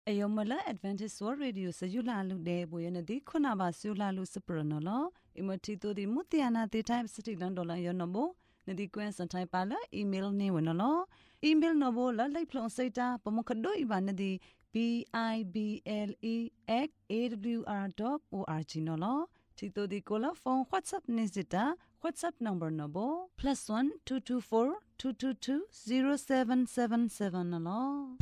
Ayomala Advantage World Radio Sayula Lude Boyanadi Kunaba Sula Lucipranola, Imotito di Mutiana the Time City Landola Yonobo, Nadi Quens and Taipala, email Newanolo, email Novola, like Plon Seta, Pomokado Ivanadi, BIBLE@awr.org Nolo, Tito di Cola phone WhatsApp Nizita, WhatsApp number Nobo, +1 224 222 0777 Nolo.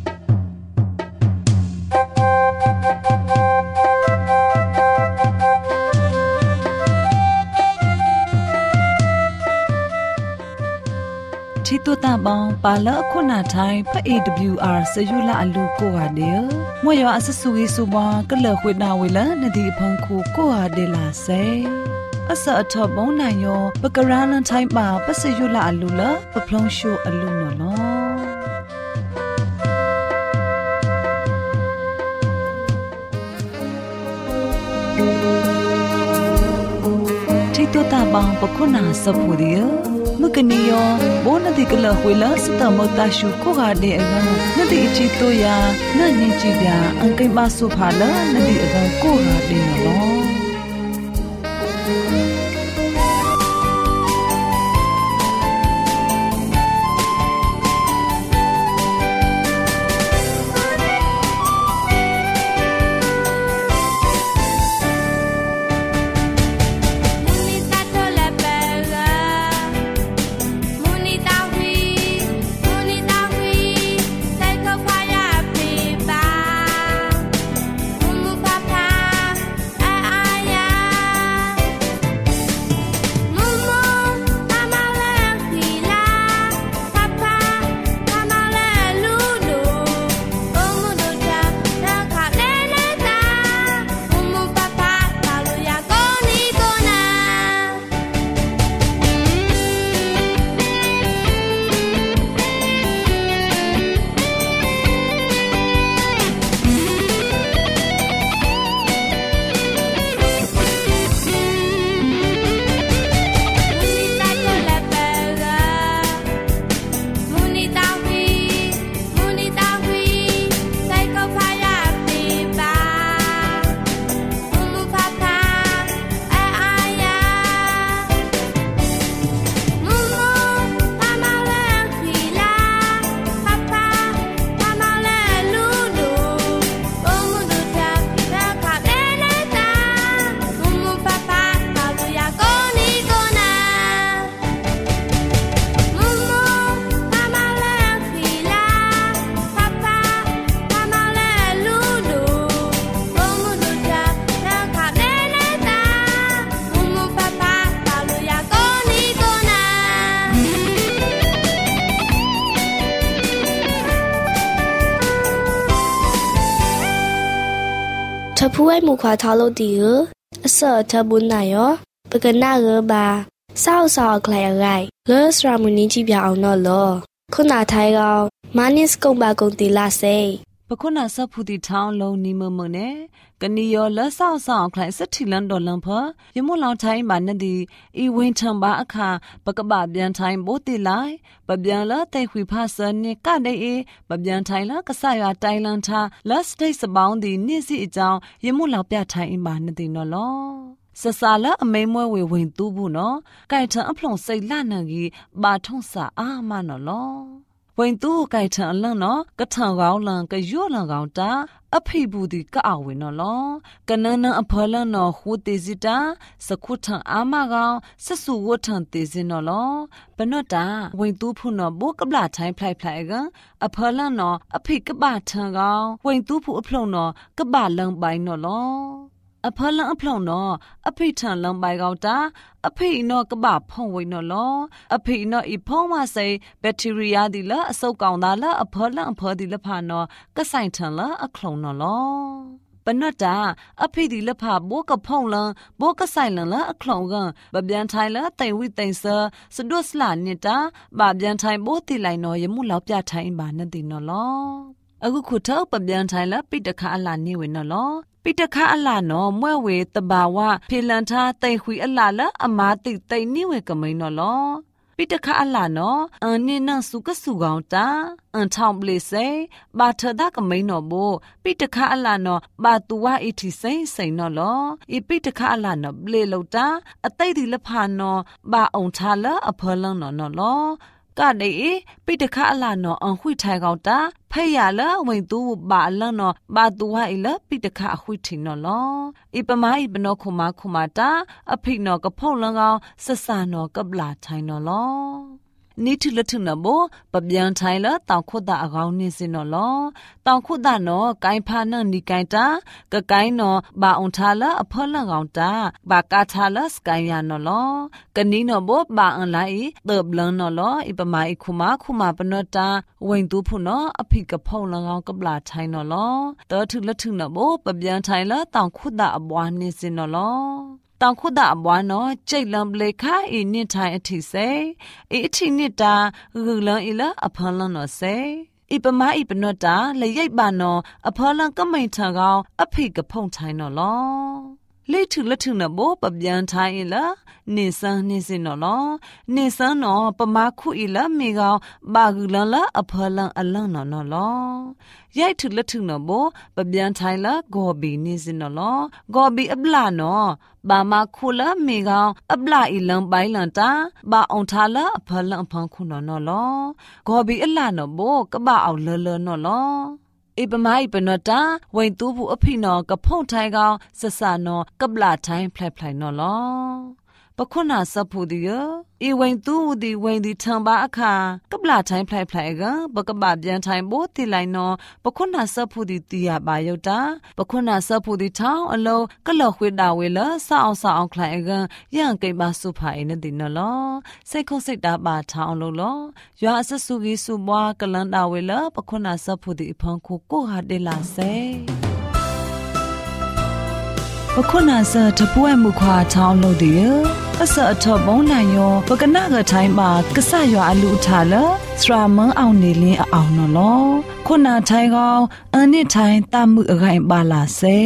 Chito tabang pala kuna thai pa AWR sayula alu ko ade moyo asasugi suba kala khwina wela nadi phang khu ko ade la sai asa athabong na yo pakaralan thai ma pa sayula alu la pa phlong shu alu no lo Chito tabang pa kuna sapuriya Mukaniyo, bona di kala huila sita motashu ko gade aga nadi ichito ya nani chibya angkai basu phala nadi aga ko gade nalo Tapuai mukha thalo diu asa tabun na yo pagana ge ba sao klai agai le sramuni chi bya aw no lo khuna thai gaw manis kong ba kong ti la sei Pakuna saputi town lo ni momone kaniyo la sao klai sathilan dolan pha yemu law thai ma nadi I win tham ba akha pakaba byan thai bo ti lai pa byan la tai khwi pha san ni ka dai e pa byan thai la kasa ya tai lan tha la state sabaung di ni si a jaw yemu law pya thai ma nadi no lo Sasala a may more we win tubu no kaita a plong say lanagi ba thong sa ma no lo When tu kaita lang no katang gao lang ka yo lang gao ta a pibu di ka awi no lo kanana a pala no hu tezita sakutang ama gao sasu wotang tezin no lo panota when tu pu no bo kabla thai plai ga a pala no a pi ka ba thang gao when tu pu a plong no ka ba lang bai no lo A pala a plong no, a pitan lang by gauta, a pay no kaba pong we no law, a pay no I pong ma say, bacteria di la, so gaunala, a pala and purdy lapano, gasaintan la, a clone no law. But not da, a pay di lapa, boka pong lang, boka silent la, a clone, but bian tyler, they with they sir, so do slan nita, but bian time both the line no, you mulapia time banadi no law. A good cutter, but bian tyler, beat the car la new in no law. Pitaka ala no mwe tabawa pilanta tai hui ala la amati tai niwe kamay no lo ปิตคะอะลาเนาะนินังสุกสุกองตาทองเปลเซบาเธอดากะมินอโบปิตคะอะลาเนาะบาตูวาอิทิเซเซนอลออีปิตคะอะลาเนาะเปลโลตาอะไตดิละพาเนาะบาองทาละอเพลังเนาะเนาะลอกะเดปิตคะอะลาเนาะอันหุยไทกาวตาဖဲ့ရလဝိန်တူဘာလန်နောဘာတူဝအိလပိတခအခွိထင်နော်လောဣပမိုင်ဘနောခုမာတာအဖိနောကဖောက်လန်ကောင်ဆဆာနောကပလာထိုင်နော်လောနိထုလထုနဘောပပြန်ထိုင်လတောင်ခုဒအကောင်နေစင်နော်လောတောင်ခုဒနောကိုင်ဖာနနိကိုင်တာကကိုင်းနောဘာအောင်ထားလအဖောလန်ကောင်တာဘာကာထားလစကိုင်းရနော်လောကနီနောဘောဘာအန်လိုက်တဘလန်နော်လောဣပမိုင်ခုမာပနောတာဝိန်တူဖုနောအဖိကဖောက်လန်ကောင်ကပလာထိုင်နော်လောတောထုလထုနဘောပပြန်ထိုင်လတောင်ခုဒအဘွားနေစင်နော်လောတောင်ခုဒအဘွားနော်ကျိတ်လံပလေခါအင်းနိထိုင်အထိစေအထိနိတာဂူလံအီလာအဖလန်နော်စေဣပမဣပနောတာလေရိပ်ပါနော်အဖလန်ကမိန်ထံကောင်အဖိကဖုန်ထိုင်နော်လောလေထုလထုနဘောပပြန်ထိုင်လာနေစန်းနေစင်နော်လောနေစန်းနော်ပမခုအီလာမေကောင်ဘာဂူလန်လာအဖလန်အလန်နော်လောရိုက်ထုလထုနဘောပပြန်ထိုင်လာဂောဘီနေစင်နော်လောဂောဘီအပလာနော်ဘာမခုလာမေကောင်အပလာအီလန်ပိုင်းလန်တာဘာအောင်ထားလာအဖလန်အဖန်ခုနော်လောဂောဘီအလာနော်ဘောကပအောင်လောနော်လောဣပမိုင်ပနတာဝိန်တူဘူးအဖိနောကဖုန်ထိုင်ကောင်ဆဆာနောကပလာထိုင်ဖလိုက်ဖလိုက်နော်လောပခုနာစဖူဒီယဤဝိန်တူဒီဝိန်ဒီထံပါအခါကပလာထိုင်ဖလိုက်ဖလိုက်ကဘကပပြန်ထိုင်ဖို့တိလိုက်နော်ပခုနာစဖူဒီတီရပါယုတ်တာပခုနာစဖူဒီထောင်းအလုံးကလော့ခွေတာဝေလစအောင်ခလိုက်ကရန်ကိပါစုဖိုင်နေဒီနော်လောစိတ်ခုစိတ်တာပါထောင်းလို့လောရွာအစစုကြီးစုပွားကလန်တာဝေလပခုနာစဖူဒီအဖန်ကိုကိုဟာတေလာစေပခုနာစတပွဲမှုခွာထောင်းလို့ဒီအစအထဘုံနိုင်ယောပကနာကထိုင်းမှာကဆရွာအလူထားလစရာမန်းအောင်နေလင်းအောင်နော်လောခုနာထိုင်းကောင်အနစ်ထိုင်းတမှုအခိုင်ပါလာစေ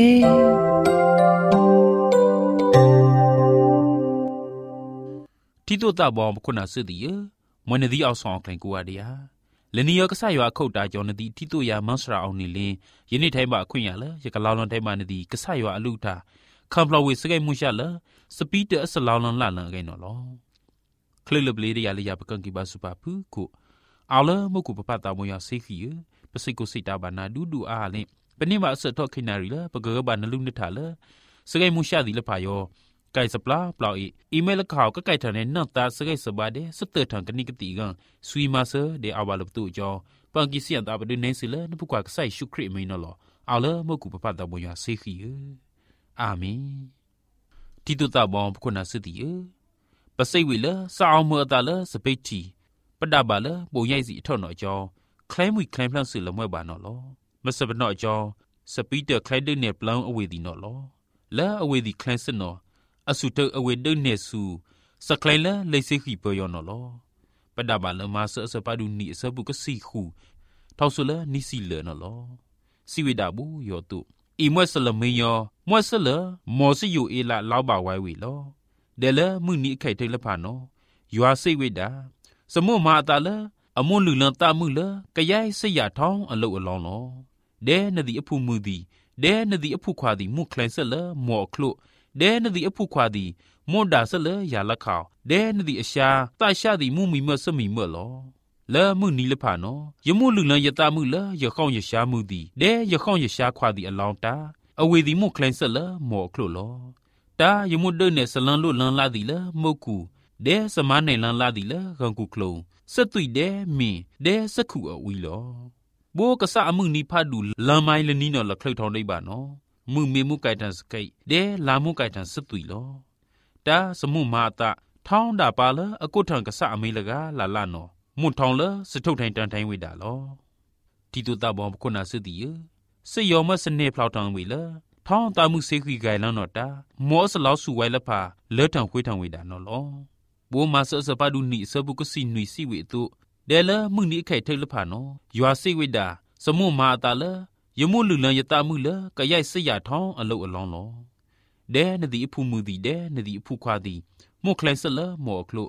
တီတိုတာဘောခုနာစစ်တီမွနဒီအောင်ဆောင်ခိုင်ကိုရဒီယာလနီယောကဆရွာခုတ်တာကြောင့်နဒီတီတိုယာမန်းစရာအောင်နေလင်းယနေ့ထိုင်းမှာအခွင့်ရလရကလောင်လွန်ထိုင်းမှာနဒီကဆရွာအလူထားคำพลวิสกายมุชาละสปีดอสลาวลันละลังไกนอลอคลิลบลีเดียลียาปกันกิบาสุปาพุกุเอาละมกุปปะตามวยาเซคีปสิกุสิตาบานาดูอาเลปนิมาสะทอคินารีละปกะบานลุนิทาละสกายมุชาดิละพายอไกสปลาปลาอีเมลข่าวก็ไกทาเนนัตตาสกายสบาเดสเตทังกนิกติกันสุยมาเซเดอาวาลบตุจอปังกิเสียนตาบดุเนสิละนปุกว่าไซชุคริเมนอลอเอาละมกุปปะตามวยาเซคีอาเมนတီတူတာဘောခုနာစတီပစိတ်ဝီလစာအောင်မတာလစပိတ်တီပဒဘာလပုံရိုက်စီအထော့နော်ကြောคล้ายมวยคล้ายพลังสื่อละมวยบานอลอมสบนอจอสปีเตอร์คล้ายเดินเนปลองอเวดีนอลอและอเวดีคล้ายสนออสุเตอร์อเวเดินเนสูสคล้ายละเลยเสขีเปยอนอลอปดาบาลมาเสสปาดูนีเสบุกสีคูทอสุละนิสิเลนอลอสิเวดาบูยอตุอีมวยสละเมยอมวยสละมอสิอยู่เอละลาวบาไว้เวลอเดละมึงนี่ไข่เทละพานอยัวสิเวดาสมุมาตาละอมลุลันตามุละกะยายสยะท้องอลุอลองลอเดนดิอภูมือดีเดนดิอภูควาดีมุคลายเสละหมอคลุเดนดิอภูควาดีมอดาเสละยาละขาวเดนดิอชาตาชาดีมุมีเมสมีเมลอละมึงนี่ละพานอยมุลุลันยะตามุละยะข้องยะชามุดีเดยะข้องยะชาควาดีอลองตาอเวดีมุคลายเสละหมอคลุลอตายมุเดเนสลันลุลันลาดีละมกูเดสมาเนลันลาดีละกังกุคลงสตุยเดมีเดสกุอวีลอโบกษะมึงนี่พาดูลาไมลนี่นอละคลทองได้บานอมึงเมมุไกตันสไกเดลามุไกตันสตุยลอตาสมุมาตะท้องดาปาละอกุทังกษะอเมลกาลาลานอมุทองละสทุกทันตันทันเวดาลอติตุตาบอมคุนาสติยสยอมสเนพลาวทังเวละท้องตามุเสขีไกลันนอตาหมอสลาวสุไวละพาเลทังคุยทังเวดานอลอบัวมาเสสปาดูนี่เสบุกสิหนุยสิเวตุเดลมึงนี่ไข่เทลพานอยัวสิเวดาสมุมาตาละยมุลุลันยตามุละกะยายสยะท้องอลุอลองลอเดนดิอภูมือดีเดนดิอภูควาดีมุคลายสละหมอคลุเ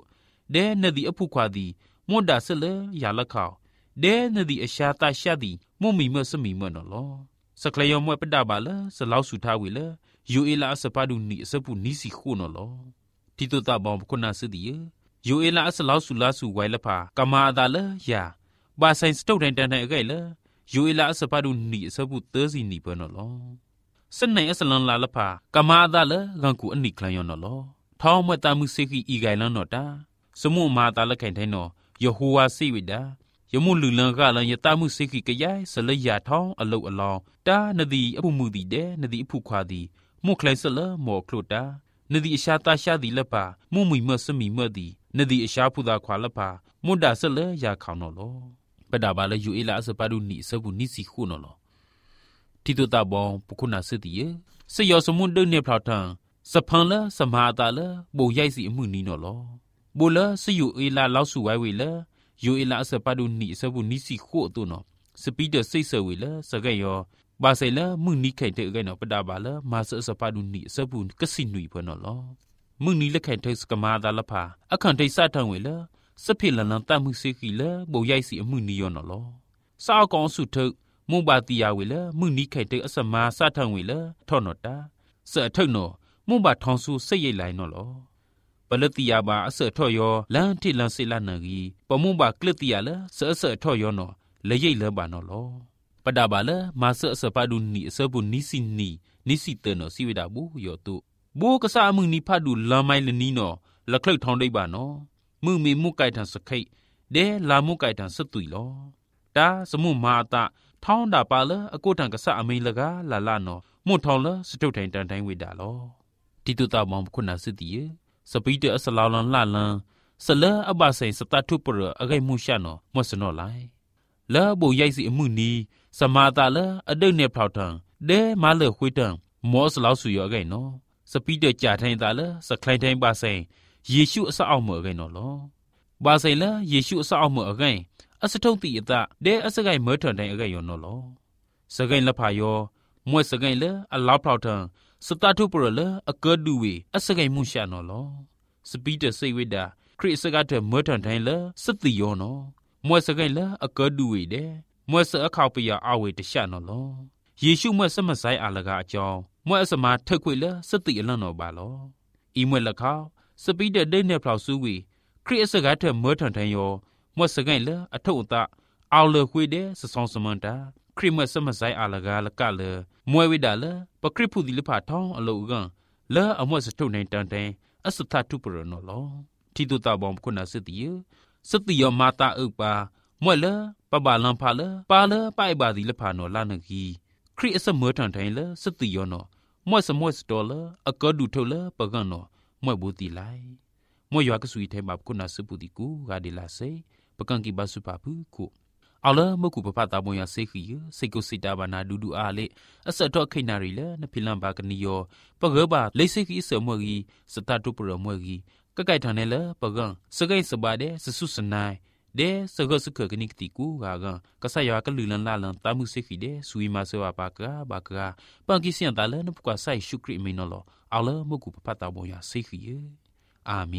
เดนดีอภูควาดีมดดาเสลยาละข่าวเดนดีอชาตาชาดีมุมีเมื่อสมีเมื่อนอลอสคลยอมวยปดาบาลสลาวสุทาวิลยูเอลาสปาดุนีสปุนิสิคูนอลอที่ตัวตาบอมคนนาสดียูเอลาสลาวสุลาสุไวละพากามาดาลยาบาไซน์สตูดันตันไอไกลยูเอลาสปาดุนีสปุเตอร์ซินีเปนอลอสนัยอสลันลาละพากามาดาลกังกูอันนิคลายอนอลอท้องเมื่อตามุสิกีอีไกลันนอตาสมุมาตาละแข่งไทยนอยโฮวาซีวิดายมุลุลังกาลันยตามุสิกีกะยายสลยาท้องอโลอลองตานดีอปุมุดีเดนดีอปุควาดีมุคลายสละหมอคลุตานดีอิชาตาชาดีละพามุมีเมื่อสมีเมื่อดีนดีอิชาพุดาควาละพามุดาสละยาข่าวนอลอปดาบาลยูเอลาสปาดุนีสบุนิสิคูนอลอที่ตัวตาบองปุคุนาสติเยสยอสมุนเดเนพลาทังสะพังละสมาตาละโบใหญ่สิอมือนี้นอลอโบละสยูเอลาลาวสุไวเวละยูเอลาสปาดุนีสบุนิสิคูตัวนอสปีเดอร์ไซเซเวละสะกยอบาไซละมึงนี้ไข่เตอไกนอปดาบาละมาสปาดุนีสบุนกสินุยพนอลอมึงนี้ละไข่เตอสกมาตาละพาอคันไทซาทังเวละสะเพลันลันตามุสิกีละโบใหญ่สิอมือนี้ยอนอลอสาวกองสุทมงบาติยาเวละมึงนี้ไข่เตออสมาซาทังเวละทอนอตาเสอเถนอมงบาทองสูเสยใหญ่ไหลนอลอปลติยาบาเสอทอยอลันที่ลันเซลานากีปมงบากลติยาละเสอทอยอนอละใหญ่ละบานอลอปดาบาละมาเสอสปาดุนีเสบุนิสินีนิสิเตนอสิเวดาบูยอตุบูกษามึงนี้พาดูลาไมลนีนอละคลึกทองได้บานอมึงมีมุกไก่ทันสไคเดลามุกไก่ทันสตุยลอตาสมุมาตาท้องดาปาละอกูทังกษาอเมลกาลาลานอมุทองละสตุไทนตันไทเวดาลอที่ตุตาบอมคุณนาสติเยสปีเตอสลาลันลาลันสละอบาไซสตาทุปรอไกมุชานอมสนอไลละโบใหญ่สิอมือนี้สมาตาละอเดเนพลาวทังเดมาเลคุยตังมอสลาวสุยอไกนอสปีเตอจ่าไทนตาละสคลายไทนบาไซเยซูอสะเอาเมอไกนอลอบาไซละเยซูอสะเอาเมอไกอสทุงติอตะเดอสไกเมอทันไทไกยอนอลอสไกละพายอมวยสไกละอลาวพลาวทังสตาทุปรละอเกดูเวอสไกมุชานอลอสปีเตอเซเวดาคริสกาเตเมอทันไทละสติยอนอมวยสไกละอเกดูเวเดมวยสะข่าวปยาอาเวตชานอลอเยซูมวยสมไซอาลกาอจอมวยสมาทควยละสติอลันนอบาลออีมวยละข่าวสปีเตอเดเนพลาวซูเวคริสกาเตเมอทันไทยอมวยสไกละอทุตะเอาเลคุยเดสซองสมันตาคริมสมไซอาลกาละกะเลมวยเวดาละปคริพุดิลพาทองอโลกันละอมวยสทุในตันไทอสตาทุปรนอลอที่ตุตาบอมคุณาสติยมาตาอุปามวยละปะบาลังพาละปาละไปบาดิลพานอลานกีคริสเมอทันไทละสติยอนอมวยสมวยสตอละอากดูทละปะกันนอมวยบูติไลมวยยากสุยไทบับคุณาสปุติกูกาดิลาเซปะกันกีบาสุปาพุกุเอาละมกุปปะตาบอยาเซขีเซกุสิตาบานาดูดูอาเลอสะทอခိนารีละนพิลัมบากนิโยปะเกบาเลเซขีเสมวกีสตาตุปรมวกีกะไก่ทางเนละปะกันสไกสบาเดสสุสนายเดสกสกกนิกติกูกากันกษายากลืลันลาลันตามุเซขีเดสุยมาเสวาปากาบากาปังกิเสียนตาละนปกว่าไซชุกริเมนอลเอาละมกุปปะตาบอยาเซขีอาเม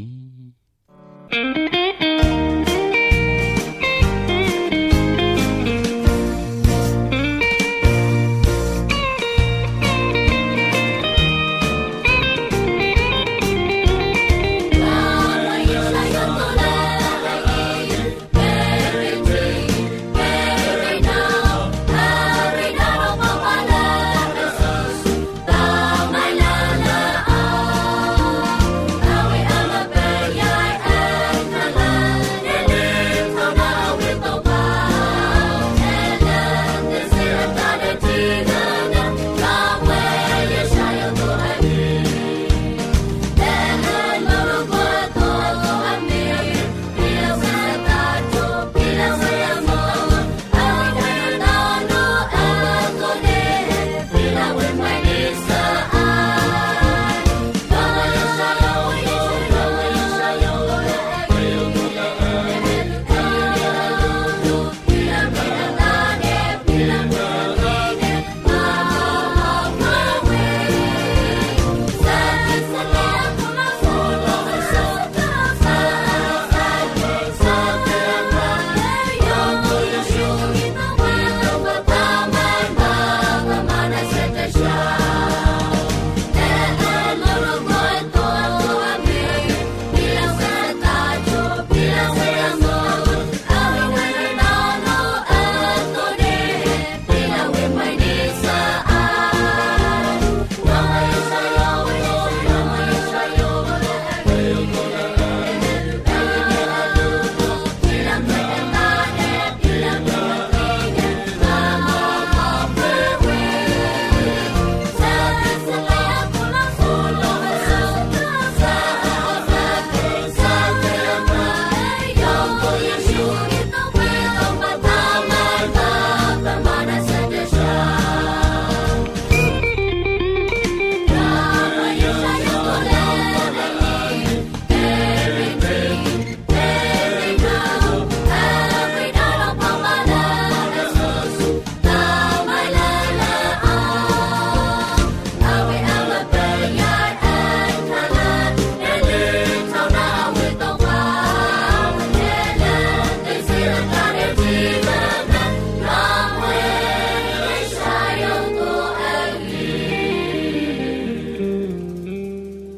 น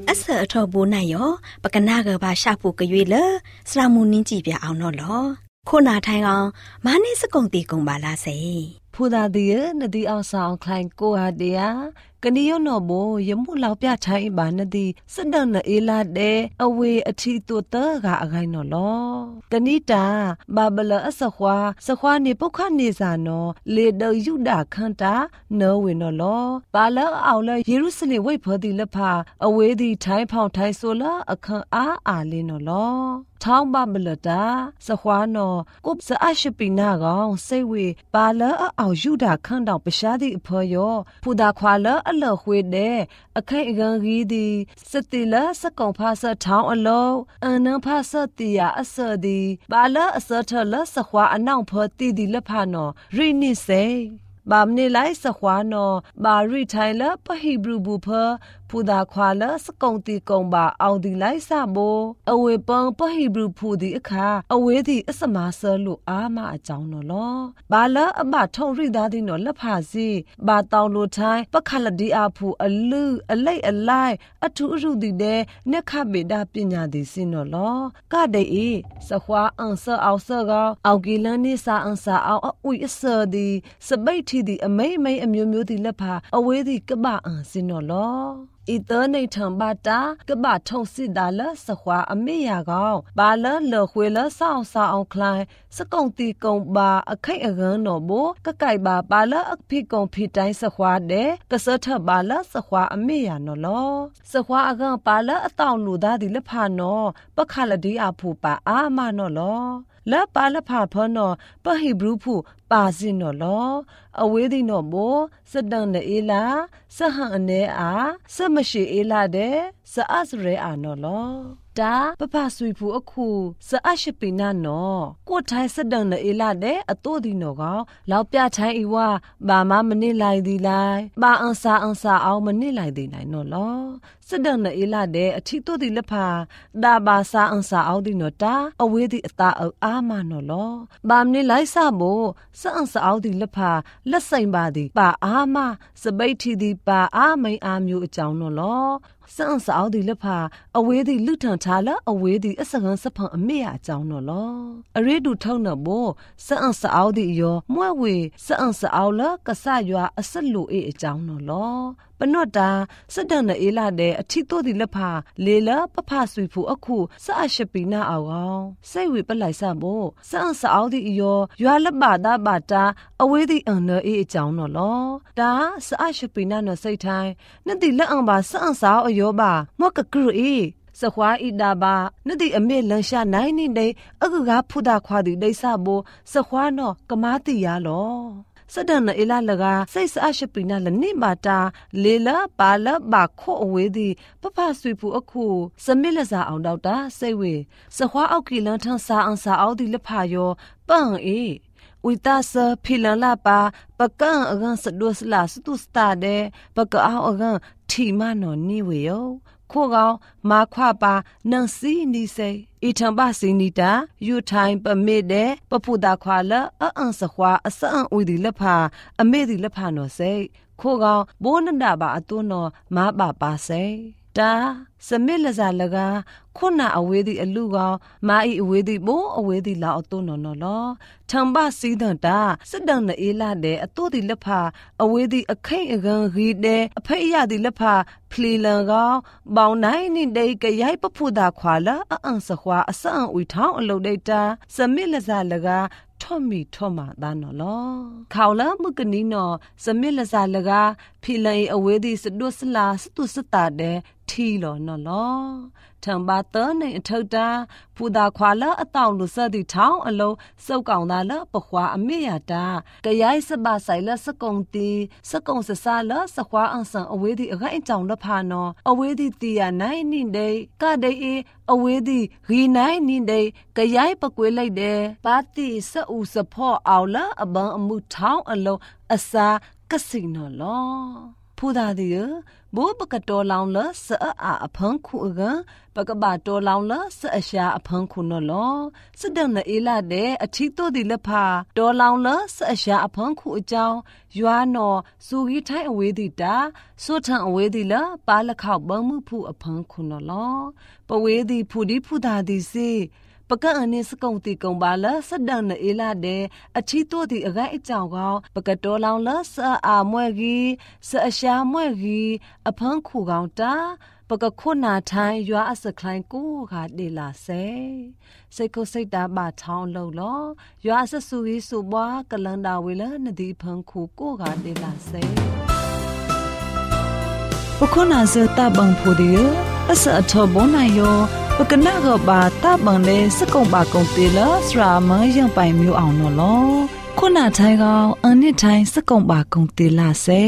အဆအထောဘူနိုင်ရောပကနာကဘာရှာဖို့ကြွေလစရာမူနင်းကြည့်ပြအောင်တော့လောခုနာထိုင်ကောင်မာနေစကုံတီကုံပါလားစေဖူသာဒီနဒီအောင်ဆောင်ခလိုင်ကိုဟာတယာကနီယောနော်ဘယမှုလောက်ပြထိုင်ပါနဒီစဒန်နအေလာတဲ့အဝေအထီတူတကအခိုင်နော်လောကနီတာဘာဘလအစခွာစခွာနေပုခနေစာနော်လေဒယူဒခန်တာနောဝေနော်လောဘာလအောင်လယေရုရှလင်ဝိတ်ဖော်ဒီလဖာအဝေဒီထိုင်ဖောင်ထိုင်ဆိုလာအခန်းအားလေးနော်လောထောင်းပါမလတာစခွာနော်ကုပ်စအရှိပိနာကောင်စိတ်ဝေပါလအောင်ယူဒခန့်တောင်ပရှားသည့်အဖော်ရောဖူတာခွာလအလခွေတဲ့အခိုင်အကန်ကြီးသည်စတိလစကုံဖာဆထောင်းအလုံးအနန်းဖာဆတီယာအစသည်ပါလအစထလစခွာအနောက်ဖော်တီဒီလဖာနော်ရိနိစေဘာမနေလိုက်စခွာနော်ဘာရိထိုင်လပဟိဘရူဘူဖဖူဒါခွာလစကုံတီကုံပါအောင်ဒီလိုက်စဘောအဝေပံပဟိဘရူဖူဒီအခါအဝေးဒီအစမဆလူအာမအကြောင်းနော်လောဘာလအမထုံရိသားဒီနော်လက်ဖာစီဘာတောင်လိုထိုင်ပခလဒီအဖူအလူအလိုက်အလိုက်အထူအရုဒီတဲ့နက်ခဘေဒပညာဒီစင်နော်လောကတဲ့အေစခွာအန်ဆာအောင်ဆာကောအောက်ကီလန်နီစာအန်ဆာအောင်အဝိအစဒီစပိတ်ဒီအမိအမျိုးမျိုးဒီလက်ဖာအဝေးဒီကပအန်စင်နော်လောဤသောနေထံဘာတာကပထုံစစ်တာလစခွာအမေရကောင်ဘာလလခွေလဆောင်းဆောင်းခလိုင်းစကုံတီကုံပါအခိုက်အကန်းနော်ဘောကကိုက်ပါဘာလအဖိကုံဖိတိုင်းစခွာတဲ့ကစထဘာလစခွာအမေရနော်လောစခွာအကန်းဘာလအတောင်လူသားဒီလက်ဖာနော်ပခလဒီအဖူပါအာမနော်လောလက်ပါလက်ဖာဖောနော်ပဟိဘရူဖူပါစင်နော်လောအဝေးဒီနော်ဘောစဒန်နေအေလာစဟန်အနေအားစမရှိအေလာတဲ့စအစရဲအာနော်လောတာပပဆွေဖူအခုစအရှိပိနာနော်ကိုထိုင်စဒန်နေအေလာတဲ့အတိုးဒီနော်ကောင်လောက်ပြထိုင်ဤဝဘာမမနစ်လိုက်ဒီလိုက်ဘာအန်စာအောင်မနစ်လိုက်ဒီနိုင်နော်လောစဒန်နေအေလာတဲ့အထီတိုးဒီလက်ဖာဒါဘာစာအန်စာအောင်ဒီနော်တာအဝေးဒီအတာအာမနော်လောဘာမနစ်လိုက်စဖို့စအန်စာအောင်ဒီလက်ဖာလက်ဆိုင်ပါဒီပါအာမစပိတ်ထီဒီပါအာမိန်အာမျိုးအကြောင်းနော်လောစန်စအောင်ဒီလက်ဖာအဝေးဒီလူထန်ထားလအဝေးဒီအစကန်စဖန်အမေအကြောင်းနော်လောအရေဒူထုံနဘောစန်စအောင်ဒီယောမွဲ့ဝေစန်စအောင်လကဆရွာအစလူအေအကြောင်းနော်လောပနော့တာစဒန်အေလာတဲ့အထီတိုးဒီလက်ဖာလေလပဖဆွေဖူအခုစအရှိပိနာအောင်စိတ်ဝေပလိုက်စဘောစန်စအောင်ဒီယောရွာလက်ပါတာပါတာအဝေးဒီအန်နအေအကြောင်းနော်လောဒါစအရှိပိနာနော်စိတ်ထိုင်နတိလက်အောင်ပါစန်စအောင်ယောပါမော့ကကရအေစခွာဣဒါဘာနတိအမေလန်ရှာနိုင်နေတဲ့အကူကဖုဒခွာဒီဒိဆာဘောစခွာနော်ကမာတိရလောစဒန်အေလာလကစိတ်စအရှိပိနာလနိမာတာလေလပါလဘာခိုအဝေးဒီပပဆွေဖူအခုစမိလစာအောင်တော့တာစိတ်ဝေစခွာအောက်ကီလန်ထန်စာအန်စာအောက်ဒီလဖာယောပန့်အေဝိတာဆဖီလန်လာပါပကန်အကန်စဒုစလာစတုစတာတဲ့ပကအောအကန်ထီမနော်နိဝေယောခိုကောင်မာခွပါနန်စီနီစေအထံပါစီနီတာယူထိုင်ပမေတဲ့ပပူတာခွာလအန်စခွာအစအန်ဦးဒီလဖာအမေဒီလဖာနော်စေခိုကောင်ဘိုးနန္ဒပါအတုနော်မာပါပါစေတာစမေလဇာလကခုနအဝေးဒီအလူကောင်မာဤအဝေးဒီဘိုးအဝေးဒီလာအတုနော်နော်လောထံပါစီဒန်တာစဒန်အေလာတဲ့အတုဒီလဖာအဝေးဒီအခိတ်အကန်ဂီတဲ့အဖိရဒီလဖာဖလီလန်ကောင်ဘောင်နိုင်နိဒေကရိုက်ပဖူတာခွာလာအန်စခွာအစအန်ဦးထောင်းအလုတ်ဒိတာစမေလဇာလကထောမီထောမာဒါနော်လောခေါလာမကနီနော်စမေလဇာလကဖီလန်အဝေးဒီစဒုစလာစတုစတာတဲ့ထီလောနော်လောထံပါတော်နေအထောက်တာဖူတာခွာလာအတောင်လူစသည်ထောင်းအလုံးစုပ်ကောင်တာလပခွာအမေရတာကရိုက်စပါဆိုင်လစကုံတီစကုံစဆာလစခွာအန်ဆန်အဝေးဒီအခိုင်ကြောင်လဖာနော်အဝေးဒီတီယာနိုင်နိဒေကဒေအေအဝေးဒီရီနိုင်နိဒေကရိုက်ပကွေးလိုက်တယ်ပါတီစအူစဖော့အောင်လအဘန်အမှုထောင်းအလုံးအစာကစီနော်လောဖူသာဒီဘိုးပကတော်လောင်လဆအာအဖန်းခုကပကဘာတော်လောင်လဆအရှာအဖန်းခုနော်လောစဒန်အေလာတဲ့အချီတိုဒီလဖာတော်လောင်လဆအရှာအဖန်းခုအကြောင်းရွာနော်စူကြီးထိုင်အဝေးဒီတာစွထန်အဝေးဒီလပါလခောက်ဘမှုဖူအဖန်းခုနော်လောပဝေးဒီဖူဒီဖူသာဒီစီပကအနိစကုံတီကုံပါလစဒန်အေလာတဲ့အချီတိုဒီအဂိုင်းအကြောင်းကောပကတော်လောင်လဆအာမွဲကြီးဆအရှာမွဲကြီးအဖန်းခုကောင်တာပကခုနာထိုင်းရွာအစခလိုင်းကိုကဒေလာစေစိတ်ကိုစိတ်တာပါချောင်းလို့လောရွာအစဆူကြီးဆူပွားကလန်တာဝေလနဒီဖန်းခုကိုကဒေလာစေပခုနာစတာဘန်ဖိုဒီအစအထောဘောနိုင်ယောပကနာကဘာတာဘန်လေစကုံပါကုံတေလစရာမယံပိုင်မျိုးအောင်နော်လောခုနာထိုင်းကောင်အနစ်ထိုင်းစကုံပါကုံတေလာစေ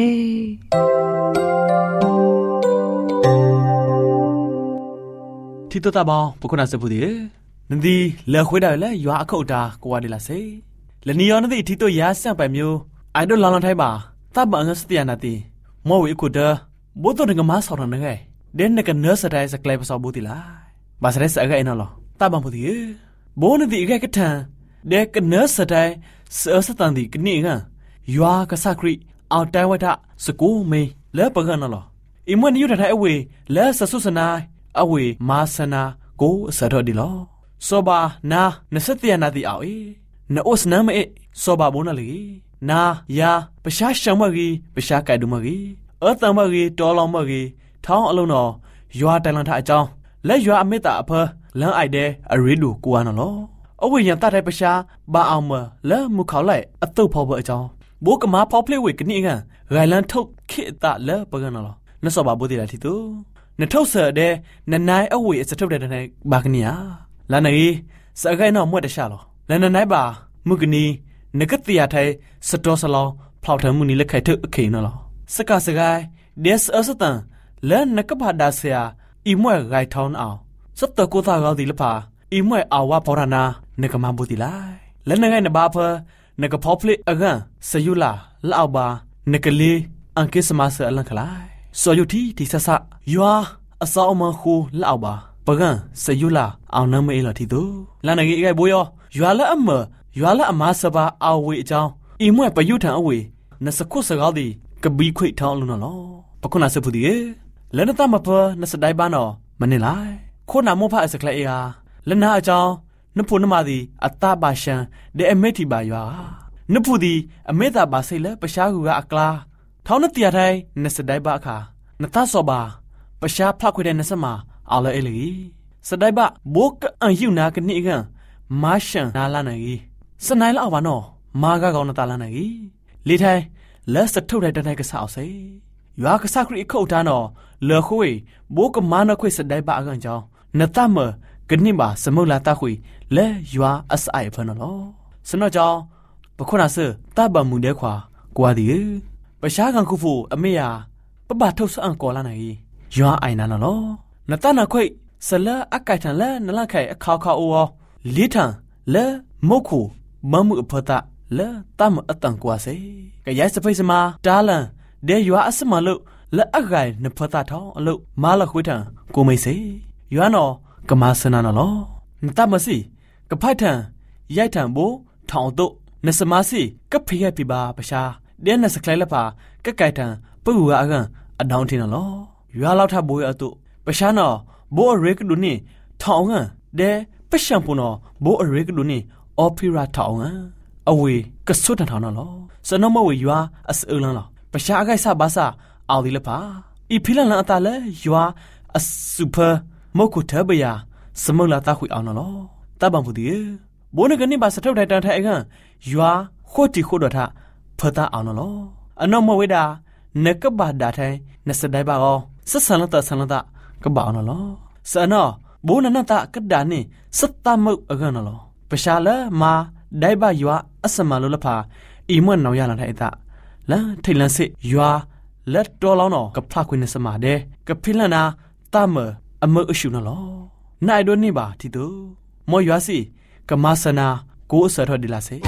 တီတိုတာဘောပခုနာစပူဒီနဒီလေခွေးတယ်လေရွာအခုတ်တာကိုဝါဒီလာစေလနီယောနဒီတီတိုရာဆန့်ပိုင်မျိုးအိုင်ဒိုလောင်လောင်ထိုင်းပါတာဘန်ငစတီယနာတီမောဝေခုဒဘိုတိုငမဆော်ရနေခဲ့ဒင်းနကနစတိုင်စကလေးပစောဘူတီလာဘာစရဲစအကဲနော်တာဘန်ပူဒီဘိုနဒီအကဲကထန်ဒဲကနစတိုင်စတန်ဒီကနီငါရွာကစခရီအော်တိုင်ဝတာစကူမေလဲပကနော်အမွန်ယူထိုင်အဝေလဲဆဆုစနာအဝေမာစနာကိုစရတော်ဒီလောစောဘာနာနစတျာနာဒီအော်နောစနမအေစောဘာဘုံနလီနာယာပရှားရှံမကြီးပရှားကဲဒုမကြီးအတမကြီးတော်လောင်မကြီးထောင်းအလုံးတော်ရွာတိုင်လန်ထအကြောင်းလက်ရွာအမေတာအဖလမ်းအိုက်တဲ့အရီဒူကိုအနော်လောအဝေရန်တတဲ့ပရှားဘာအောင်မလဲမူခေါလိုက်အတုတ်ဖော်ဖို့အကြောင်းဘိုးကမာဖော်ဖလေဝေကနိငန်ဂိုင်လန်ထုတ်ခိတလဲပကနော်လောနစောဘာဘိုဒီလာတီတူနထုတ်ဆတဲ့နနိုင်အဝေအစထုတ်တဲ့တဲ့ဘာကနီယာလာနေစအခိုင်နော်မွတ်တရှာလောလန်နိုင်ပါမုကနီနကတိယထိုင်စတော်ဆလောဖောက်ထမှုနီလက်ခိုက်ထုတ်အခိနော်လောစကစကိုင်းဒက်အစတန်လဲနကဘာဒါဆရာအီမွဲဂိုင်ထောင်းအောင်စတ်တကိုသာကောဒီလပါအီမွဲအဝါဖောရနာနကမဘူတီလိုက်လဲနငိုင်နဘာဖနကဖောဖလိအကန်ဆယူလာလောက်ပါနကလေးအန်ကိစမဆအလန်ခလိုက်စောယုတီဒီဆဆယွာအစောအမခုလောက်ပါပကံဆယူလာအောင်နမေးလာတီတူလာနဂီအကဲဘိုးယောယွာလက်အမယွာလက်အမဆဘာအဝေအကြောင်းအီမွဲပယုထံအဝေနစခုစကောဒီကဘီခွိထောင်းလုံးနော်ပခုနာစဖူဒီလဲနတမဖနစဒိုင်ဘာနော်မနေလိုက်ခိုနာမောဖအစကလေအာလနာအကြောင်းနဖုနမဒီအတဘာရှန်ဒဲအမေတီဘာယွာနဖုဒီအမေတာဘာစိလဲပရှားကူကအကလာထောင်းနတရထိုင်နစဒိုင်ဘာခါနတဆောဘာပရှားဖခွေတဲ့နစမအော်လဲအလီစဒိုင်ဘာဘိုကအန်ယူနာကနိကန်မာရှန်နာလာနေစနိုင်လောက်ပါနော်မာကကောင်နတလာနေလေထိုင်လက်စထုတ်တဲ့တဲ့ကဆောက်စေရွာကစခရီခုတ်တာနော်လေခွေဘိုကမာနခွေစဒိုင်ဘာအကန်ကြောင်းနတမကနိဘာစမုလာတခွေလဲရွာအဆိုင်ဖနော်စနော်ကြောင်းပခုနာစတဘမှုတဲ့ခွာကွာဒီပရှားကန်ခုဖူအမေယာပပထုတ်စအန်ကောလာနေရွာအိုင်နာနော်နတနာခွေဆလာအကိုက်ထန်လဲနလခိုင်အခါခါအိုလီထန်လဲမုတ်ခုမမှုအဖတာလဲတမအတန်ကွာစေကရိုက်စဖိစမာတာလန်ဒေရွာအစမလို့လဲအဂိုင်နဖတာထောင်းအလို့မာလခွေထန်ကိုမိစေရွာနော်ကမဆနာနော်နတမစီကဖိုက်ထန်ရိုက်ထန်ဘိုထောင်းတို့နစမစီကဖိရပြပါပရှာဒဲနစကလိုက်လပါကကိုက်ထန်ပူဝါအကန်အဒေါင်းထင်းနော်ရွာလောက်ထဘိုးရအတုပရှာနော်ဘိုးအရေကဒုန်ထောင်းကန်ဒဲပရှံပူနော်ဘိုးအရေကဒုန်အော်ပီရာထောင်းကန်အဝေကဆွတ်ထောင်းနော်စနမဝေရွာအစအလန်လောပရှာအခိုက်ဆဘာစာအော်ဒီလပါဤဖိလန်လန်အတလဲရွာအစူပါမုတ်ခုထဘယာစမုလာတခွေအောင်နော်တပံပူဒီဘိုးနကနေပါစထုတ်တိုင်တန်ထိုင်ကန်ရွာခိုတီခိုဒထဖတာအောင်နော်အနောမဝေတာနကဘာဒါထိုင်နစဒိုင်ပါကောစဆန်လတဆန်လတကဘာအောင်နော်စနောဘိုးနနတကဒါနေစတမုတ်အကန်နော်ပရှာလာမာဒိုင်ဘာရွာအစမလိုလဖာအီမွန်နောင်ရလာတဲ့တာလန်ထိလန်စစ်ရွာလက်တော်လောင်းတော့ကဖခွင်းနစမာတဲ့ကဖိလနာတမအမအရှုနော်နိုင်ဒိုနေပါတီတူမောရွာစီကမဆနာကိုအစရဒီလာစေ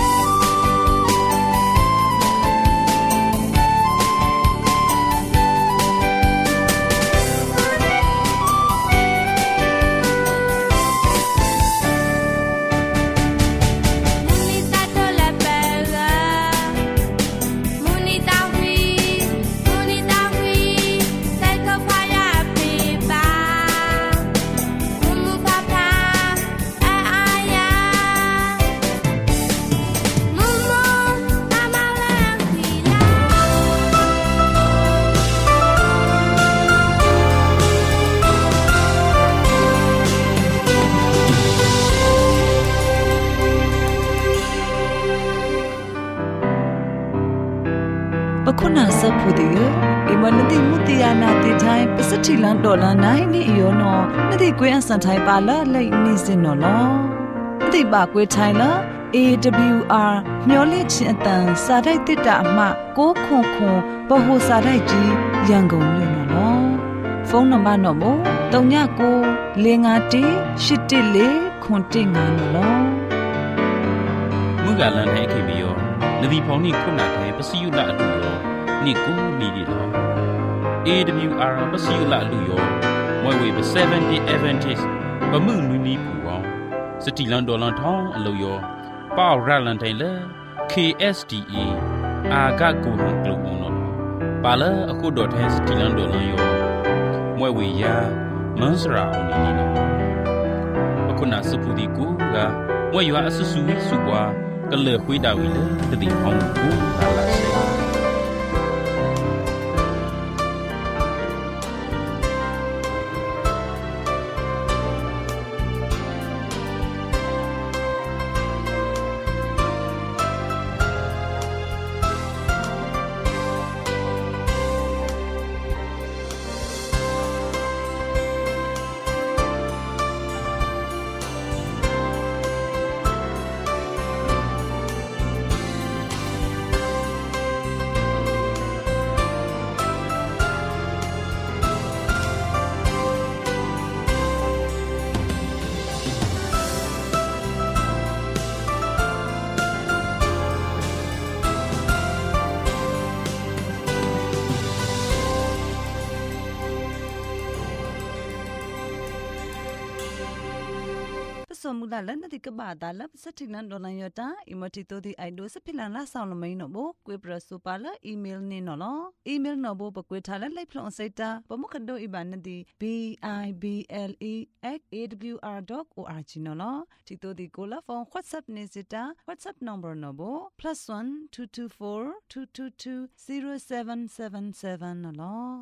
ไทยประสิทธิลันดอลลาร์ไหนนี่อีโยนอไม่ได้กวยอันสันไทยปาละเลยนี่สินนอลอไม่ได้บากวยไทยละ AWR မျော်လင့်ခြင်းအတန်စာတိုက်တစ်တာအမှ6ခွန်ခွန်ဗဟိုစာတိုက်ကြီးရန်ကုန်မြို့နော်ဖုန်းနံပါတ်တော့မို့39 614 နော်မူကလန်ထိုင်ခေဘီယောနဒီဖောင်နီခုနာထိုင်ပစီယူလာအလူယောနိကူနီဒီလော AWR ပစီယူလာအလူယောမွေဝေ70 Advantage ပမှုနူနီပူအောင်စတီလန်ဒေါ်လန်ထောင်းအလူယောပေါရလန်ထိုင်လေ KSDA အာဂကူဟန်ကလူုံနော်ပါလာအခုဒေါ်ထိုင်စတီလန်ဒေါ်လန်ယောမွေဝေယာမန်စရာအောင်နီနော်အခုနာစပူဒီကူကမွေရွာအဆူဆူဆူပွားကလေခွေးတာဝီလေတတိအောင်ကူလာလာစေสมมุติแล้วนั่นที่กบ้าตาลับสักทีนั้นโดนยอดตาอิมติโตที่ไอดูสักพิลันละสาวละไม่หนอบุกวยประสุปาละอีเมลนี่หนอลอีเมลหนอบุปกวยทาละไล่พลองเซตาปมุขันโดอีบานนั่นที่ bible@awr.org หนอลที่โตที่กูละฟอง WhatsApp นี่สิตา WhatsApp number หนอบุ +1 224 222 0777หนอล